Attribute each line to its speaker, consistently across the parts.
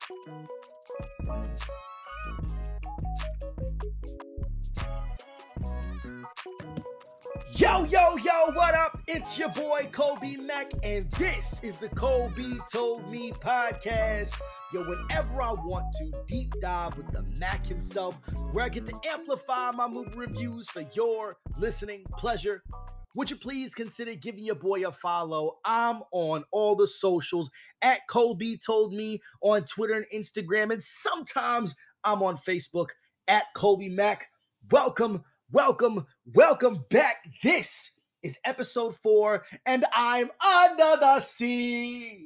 Speaker 1: Yo, what up? It's your boy, Kobe Mack, and this is the Kobe Told Me podcast. Yo, whenever I want to deep dive with the Mac himself, where I get to amplify my movie reviews for your listening pleasure, would you please consider giving your boy a follow? I'm on all the socials at Kobe Told Me on Twitter and Instagram, and sometimes I'm on Facebook at Kobe Mack. Welcome back. This is episode 4, and I'm under the sea.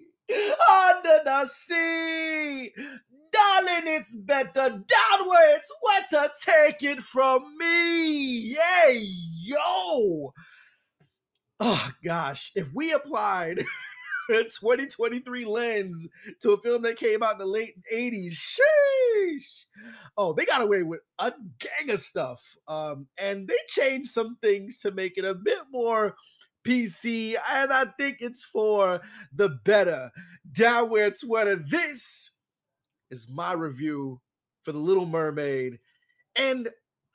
Speaker 1: Darling, it's better down where it's wetter. Take it from me. Yay, yo. Oh, gosh. If we applied a 2023 lens to a film that came out in the late 80s, sheesh. Oh, they got away with a gang of stuff. And they changed some things to make it a bit more PC, and I think it's for the better. Down where it's wetter. This is my review for The Little Mermaid. And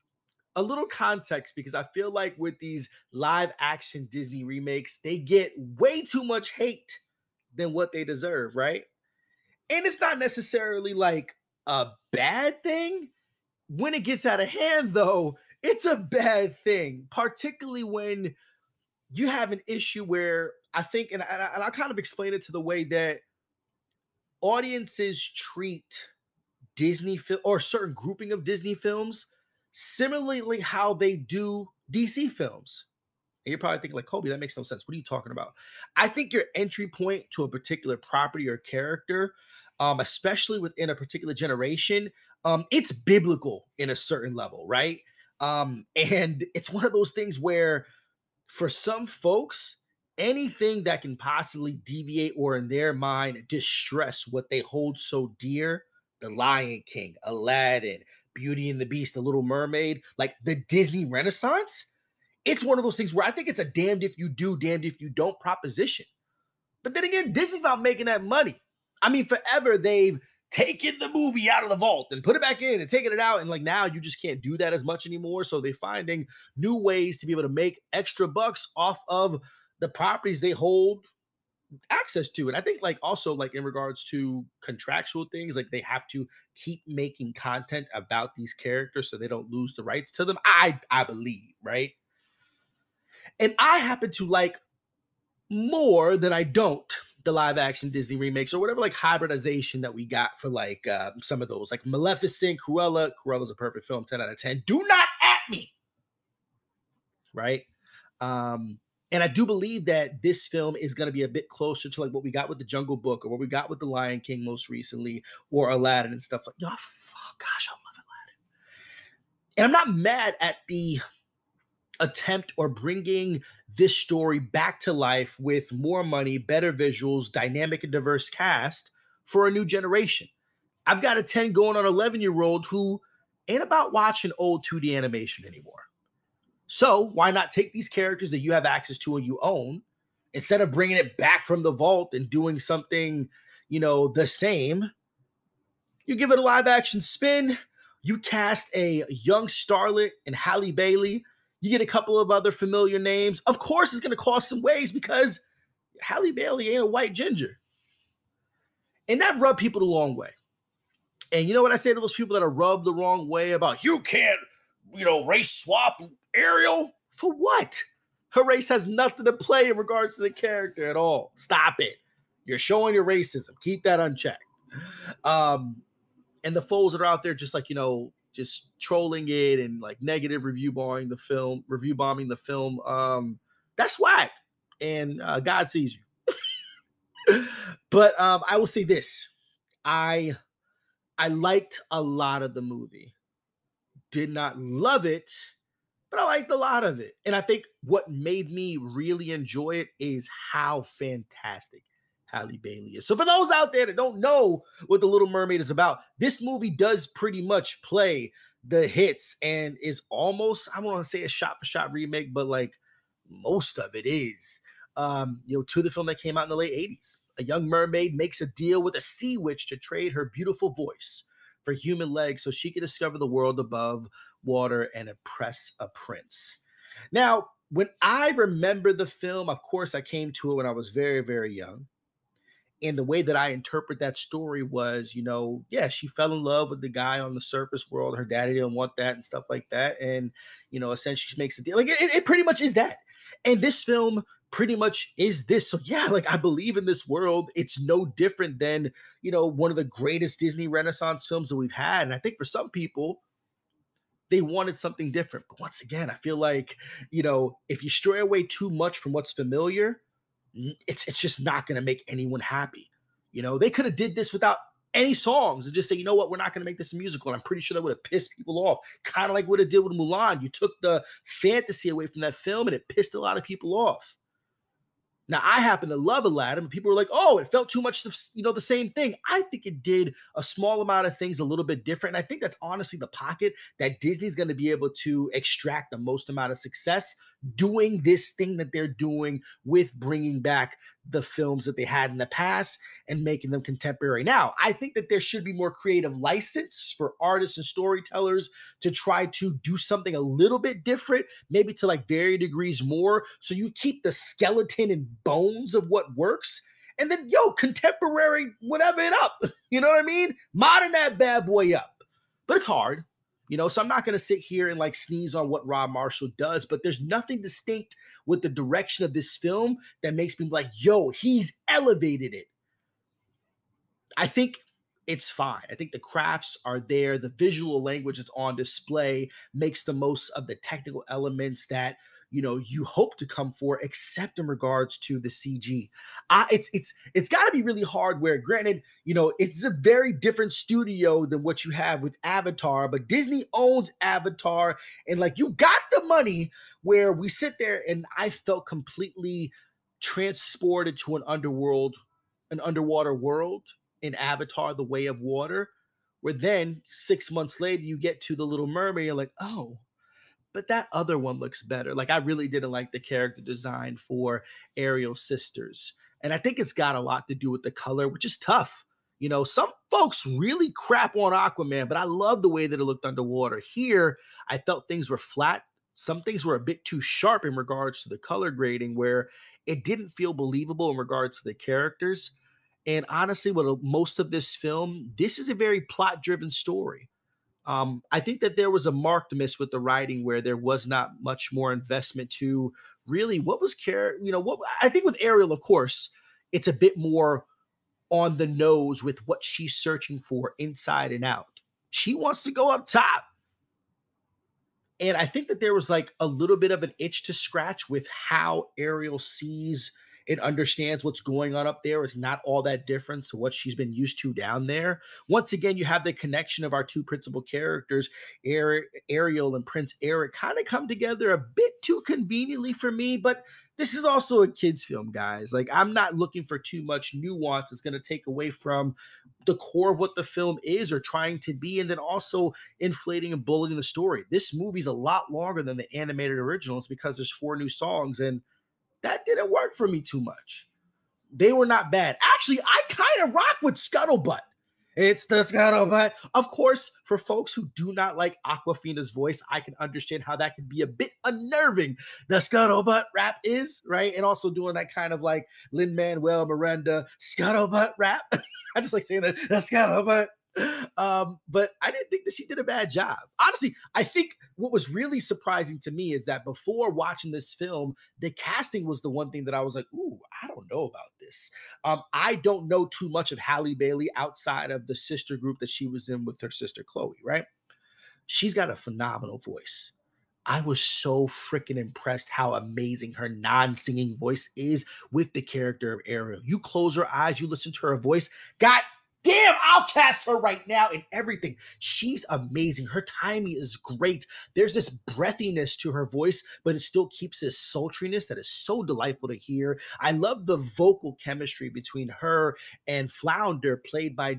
Speaker 1: a little context, because I feel like with these live action Disney remakes, they get way too much hate than what they deserve, right? And it's not necessarily like a bad thing. When it gets out of hand, though, it's a bad thing, particularly when you have an issue where I think, and I kind of explain it to the way that audiences treat Disney film or a certain grouping of Disney films similarly how they do DC films. And you're probably thinking like, Kobe, that makes no sense. What are you talking about? I think your entry point to a particular property or character, especially within a particular generation, it's biblical in a certain level, right? And it's one of those things where for some folks, anything that can possibly deviate or in their mind distress what they hold so dear, The Lion King, Aladdin, Beauty and the Beast, The Little Mermaid, like the Disney Renaissance, it's one of those things where I think it's a damned if you do, damned if you don't proposition. But then again, this is about making that money. I mean, forever they've taken the movie out of the vault and put it back in and taken it out. And like now you just can't do that as much anymore. So they're finding new ways to be able to make extra bucks off of the properties they hold access to. And I think like also like in regards to contractual things, like they have to keep making content about these characters so they don't lose the rights to them. I believe, right? And I happen to like more than I don't the live action Disney remakes or whatever like hybridization that we got for like some of those, like Maleficent, Cruella. Cruella's a perfect film, 10 out of 10. Do not at me, right? And I do believe that this film is going to be a bit closer to like what we got with The Jungle Book or what we got with The Lion King most recently, or Aladdin and stuff like. Oh gosh, I love Aladdin. And I'm not mad at the attempt or bringing this story back to life with more money, better visuals, dynamic and diverse cast for a new generation. I've got a 10 going on 11-year-old who ain't about watching old 2D animation anymore. So why not take these characters that you have access to and you own, instead of bringing it back from the vault and doing something, the same, you give it a live action spin. You cast a young starlet in Halle Bailey. You get a couple of other familiar names. Of course, it's going to cost some ways because Halle Bailey ain't a white ginger. And that rubbed people the wrong way. And you know what I say to those people that are rubbed the wrong way about, you can't, race swap Ariel? For what? Her race has nothing to play in regards to the character at all. Stop it. You're showing your racism. Keep that unchecked. And the foes that are out there just like, just trolling it and like negative review bombing the film. That's whack. And God sees you. But I will say this. I liked a lot of the movie. Did not love it, but I liked a lot of it. And I think what made me really enjoy it is how fantastic Halle Bailey is. So for those out there that don't know what The Little Mermaid is about, this movie does pretty much play the hits and is almost, I want to say a shot-for-shot remake, but like most of it is, to the film that came out in the late 80s. A young mermaid makes a deal with a sea witch to trade her beautiful voice for human legs so she can discover the world above water and impress a prince. Now, when I remember the film, of course, I came to it when I was very, very young. And the way that I interpret that story was, yeah, she fell in love with the guy on the surface world. Her daddy didn't want that and stuff like that. And, essentially she makes a deal. Like it pretty much is that. And this film pretty much is this. So yeah, like I believe in this world. It's no different than, one of the greatest Disney Renaissance films that we've had. And I think for some people, they wanted something different. But once again, I feel like, if you stray away too much from what's familiar, it's just not going to make anyone happy. They could have did this without any songs and just say, you know what, we're not going to make this a musical. And I'm pretty sure that would have pissed people off. Kind of like what it did with Mulan. You took the fantasy away from that film and it pissed a lot of people off. Now, I happen to love Aladdin, but people were like, oh, it felt too much, the same thing. I think it did a small amount of things a little bit different. And I think that's honestly the pocket that Disney's going to be able to extract the most amount of success doing this thing that they're doing with bringing back the films that they had in the past and making them contemporary. Now, I think that there should be more creative license for artists and storytellers to try to do something a little bit different, maybe to like varying degrees more. So you keep the skeleton and bones of what works. And then, contemporary, whatever it up. You know what I mean? Modern that bad boy up. But it's hard. So I'm not going to sit here and like sneeze on what Rob Marshall does, but there's nothing distinct with the direction of this film that makes me like, he's elevated it. I think it's fine. I think the crafts are there. The visual language that's on display makes the most of the technical elements that, you hope to come for, except in regards to the CG. It's got to be really hard where, granted, it's a very different studio than what you have with Avatar, but Disney owns Avatar, and like you got the money where we sit there and I felt completely transported to an underwater world in Avatar, The Way of Water, where then 6 months later you get to The Little Mermaid, you're like, oh, but that other one looks better. Like I really didn't like the character design for Ariel's sisters. And I think it's got a lot to do with the color, which is tough. Some folks really crap on Aquaman, but I love the way that it looked underwater. Here, I felt things were flat. Some things were a bit too sharp in regards to the color grading, where it didn't feel believable in regards to the characters. And honestly, with most of this film, this is a very plot-driven story. I think that there was a marked miss with the writing where there was not much more investment to really what was what I think with Ariel, of course, it's a bit more on the nose with what she's searching for inside and out. She wants to go up top. And I think that there was like a little bit of an itch to scratch with how Ariel sees and understands what's going on up there is not all that different to what she's been used to down there. Once again, you have the connection of our two principal characters, Ariel and Prince Eric, kind of come together a bit too conveniently for me, but this is also a kid's film, guys. Like, I'm not looking for too much nuance that's going to take away from the core of what the film is or trying to be, and then also inflating and bullying the story. This movie's a lot longer than the animated originals because there's 4 new songs, and that didn't work for me too much. They were not bad. Actually, I kind of rock with Scuttlebutt. It's the Scuttlebutt. Of course, for folks who do not like Awkwafina's voice, I can understand how that could be a bit unnerving. The Scuttlebutt rap is, right? And also doing that kind of like Lin-Manuel Miranda Scuttlebutt rap. I just like saying that, the Scuttlebutt. But I didn't think that she did a bad job. Honestly, I think what was really surprising to me is that before watching this film, the casting was the one thing that I was like, ooh, I don't know about this. I don't know too much of Halle Bailey outside of the sister group that she was in with her sister Chloe, right? She's got a phenomenal voice. I was so freaking impressed how amazing her non-singing voice is with the character of Ariel. You close her eyes, you listen to her voice. God damn, I'll cast her right now in everything. She's amazing. Her timing is great. There's this breathiness to her voice, but it still keeps this sultriness that is so delightful to hear. I love the vocal chemistry between her and Flounder, played by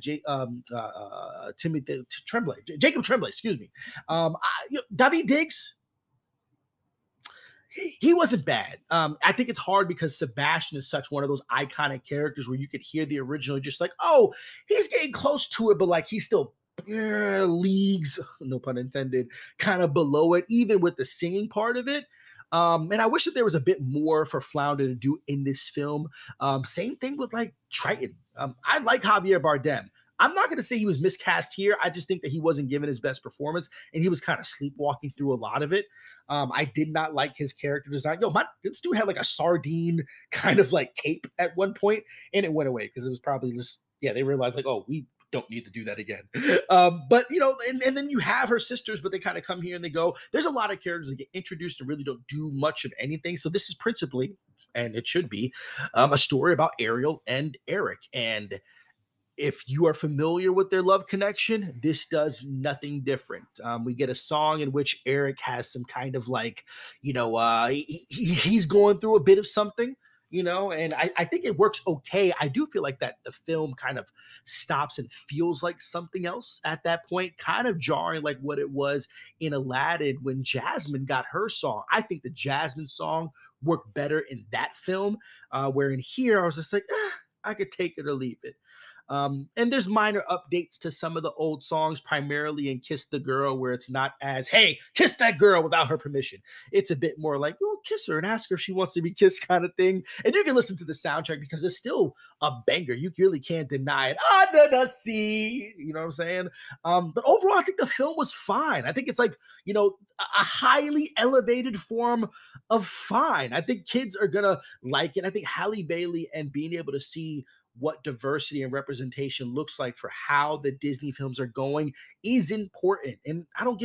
Speaker 1: Timothy Tremblay, Jacob Tremblay, excuse me. Daveed Diggs, He wasn't bad. I think it's hard because Sebastian is such one of those iconic characters where you could hear the original, just like, oh, he's getting close to it, but like he's still leagues, no pun intended, kind of below it, even with the singing part of it. And I wish that there was a bit more for Flounder to do in this film. Same thing with like Triton. I like Javier Bardem. I'm not going to say he was miscast here. I just think that he wasn't given his best performance, and he was kind of sleepwalking through a lot of it. I did not like his character design. This dude had like a sardine kind of like cape at one point, and it went away because it was probably just, yeah, they realized like, oh, we don't need to do that again. But and then you have her sisters, but they kind of come here and they go. There's a lot of characters that get introduced and really don't do much of anything. So this is principally, and it should be, a story about Ariel and Eric. And if you are familiar with their love connection, this does nothing different. We get a song in which Eric has some kind of like, he's going through a bit of something, and I think it works okay. I do feel like that the film kind of stops and feels like something else at that point, kind of jarring like what it was in Aladdin when Jasmine got her song. I think the Jasmine song worked better in that film, where in here I was just like, I could take it or leave it. And there's minor updates to some of the old songs, primarily in Kiss the Girl, where it's not as, hey, kiss that girl without her permission. It's a bit more like, oh, kiss her and ask her if she wants to be kissed kind of thing. And you can listen to the soundtrack because it's still a banger. You really can't deny it. Under the sea. You know what I'm saying? But overall, I think the film was fine. I think it's like, a highly elevated form of fine. I think kids are going to like it. I think Halle Bailey and being able to see what diversity and representation looks like for how the Disney films are going is important. And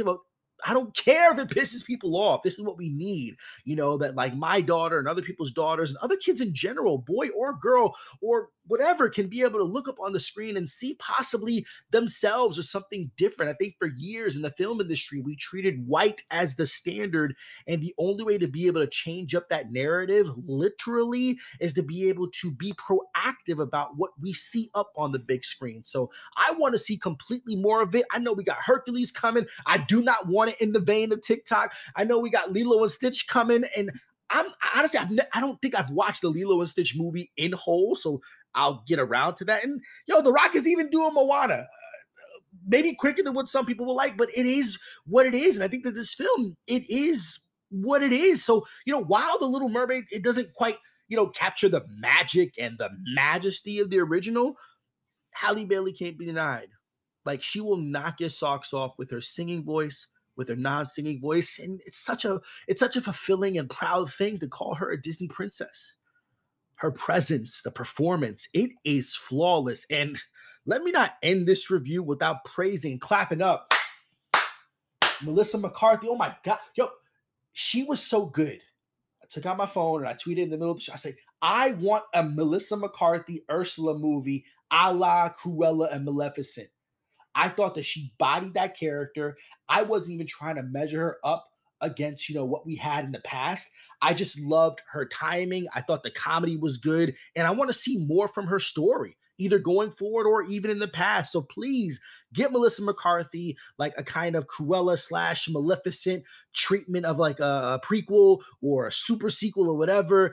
Speaker 1: I don't care if it pisses people off. This is what we need, that like my daughter and other people's daughters and other kids in general, boy or girl or whatever, can be able to look up on the screen and see possibly themselves or something different. I think for years in the film industry, we treated white as the standard. And the only way to be able to change up that narrative literally is to be able to be proactive about what we see up on the big screen. So I want to see completely more of it. I know we got Hercules coming. I do not want it in the vein of TikTok. I know we got Lilo and Stitch coming, and I'm honestly, I don't think I've watched the Lilo and Stitch movie in whole, so I'll get around to that. And The Rock is even doing Moana, maybe quicker than what some people will like, but it is what it is. And I think that this film, it is what it is. So while The Little Mermaid, it doesn't quite capture the magic and the majesty of the original, Halle Bailey can't be denied. Like, she will knock your socks off with her singing voice, with her non-singing voice, and it's such a fulfilling and proud thing to call her a Disney princess. Her presence, the performance, it is flawless. And let me not end this review without praising, clapping up Melissa McCarthy. Oh my God. She was so good. I took out my phone and I tweeted in the middle of the show. I said, I want a Melissa McCarthy Ursula movie a la Cruella and Maleficent. I thought that she bodied that character. I wasn't even trying to measure her up against, what we had in the past. I just loved her timing. I thought the comedy was good. And I want to see more from her story, either going forward or even in the past. So please get Melissa McCarthy like a kind of Cruella / Maleficent treatment of like a prequel or a super sequel or whatever.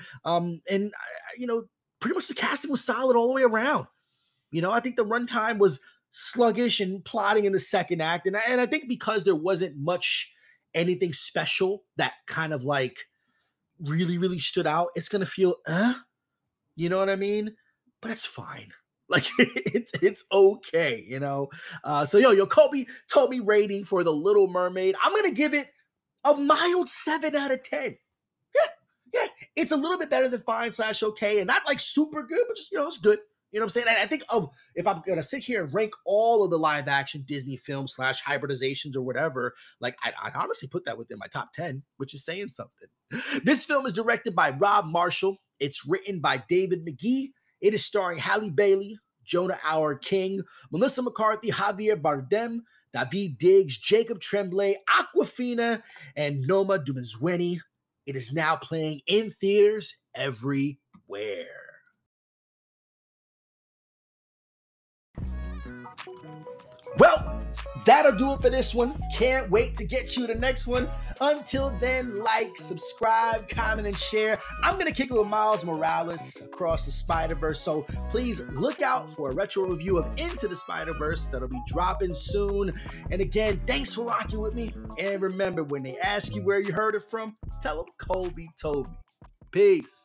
Speaker 1: Pretty much the casting was solid all the way around. I think the runtime was sluggish and plotting in the second act. And I think because there wasn't much anything special that kind of like really, really stood out, it's going to feel, you know what I mean? But it's fine. Like, it's okay, So Kobe told me rating for The Little Mermaid. I'm going to give it a mild 7 out of 10. Yeah. It's a little bit better than fine / okay, and not like super good, but just, it's good. You know what I'm saying? I think if I'm going to sit here and rank all of the live action Disney films / hybridizations or whatever, like I'd honestly put that within my top 10, which is saying something. This film is directed by Rob Marshall. It's written by David McGee. It is starring Halle Bailey, Jonah Hauer-King, Melissa McCarthy, Javier Bardem, Daveed Diggs, Jacob Tremblay, Awkwafina, and Noma Dumezweni. It is now playing in theaters everywhere. Well, that'll do it for this one. Can't wait to get you the next one. Until then, like, subscribe, comment, and share. I'm going to kick it with Miles Morales across the Spider-Verse, so please look out for a retro review of Into the Spider-Verse that'll be dropping soon. And again, thanks for rocking with me. And remember, when they ask you where you heard it from, tell them Kobe told me. Peace.